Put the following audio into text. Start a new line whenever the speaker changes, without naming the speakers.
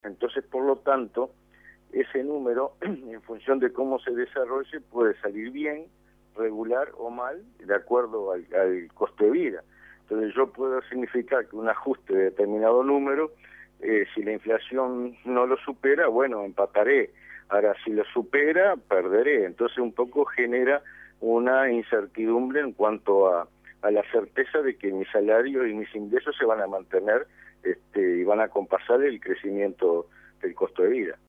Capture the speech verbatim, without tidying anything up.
Entonces, por lo tanto, ese número, en función de cómo se desarrolle, puede salir bien, regular o mal, de acuerdo al, al costo de vida. Entonces, yo puedo significar que un ajuste de determinado número, eh, si la inflación no lo supera, bueno, empataré. Ahora, si lo supera, perderé. Entonces, un poco genera una incertidumbre en cuanto a, a la certeza de que mi salario y mis ingresos se van a mantener este, y van a compasar el crecimiento del costo de vida.